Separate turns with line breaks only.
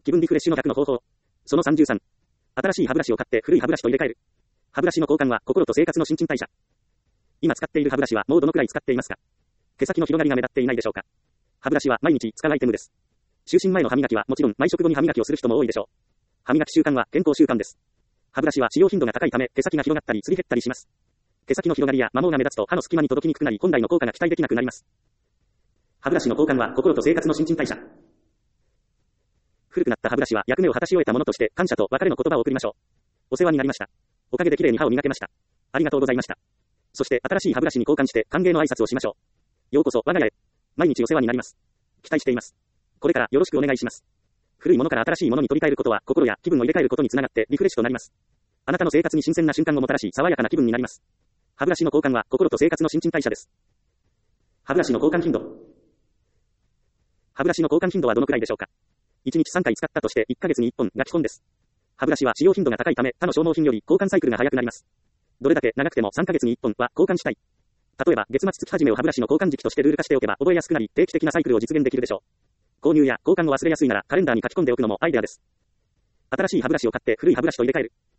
気分リフレッシュの逆の方法。その33。新しい歯ブラシを買って古い歯ブラシと入れ替える。歯ブラシの交換は心と生活の新陳代謝。今使っている歯ブラシはもうどのくらい使っていますか？毛先の広がりが目立っていないでしょうか？歯ブラシは毎日使うアイテムです。就寝前の歯磨きはもちろん毎食後に歯磨きをする人も多いでしょう。歯磨き習慣は健康習慣です。歯ブラシは使用頻度が高いため毛先が広がったりすり減ったりします。毛先の広がりや摩耗が目立つと歯の隙間に届きにくくなり本来の効果が期待できなくなります。歯ブラシの交換は心と生活の新陳代謝。古くなった歯ブラシは役目を果たし終えたものとして感謝と別れの言葉を送りましょう。お世話になりました。おかげで綺麗に歯を磨けました。ありがとうございました。そして新しい歯ブラシに交換して歓迎の挨拶をしましょう。ようこそ我が家へ。毎日お世話になります。期待しています。これからよろしくお願いします。古いものから新しいものに取り替えることは心や気分を入れ替えることにつながってリフレッシュとなります。あなたの生活に新鮮な瞬間をもたらし爽やかな気分になります。歯ブラシの交換は心と生活の新陳代謝です。歯ブラシの交換頻度。歯ブラシの交換頻度はどのくらいでしょうか？1日3回使ったとして1ヶ月に1本が基本です。歯ブラシは使用頻度が高いため他の消耗品より交換サイクルが早くなります。どれだけ長くても3ヶ月に1本は交換したい。例えば月末月始めを歯ブラシの交換時期としてルール化しておけば覚えやすくなり定期的なサイクルを実現できるでしょう。購入や交換を忘れやすいならカレンダーに書き込んでおくのもアイデアです。新しい歯ブラシを買って古い歯ブラシと入れ替える。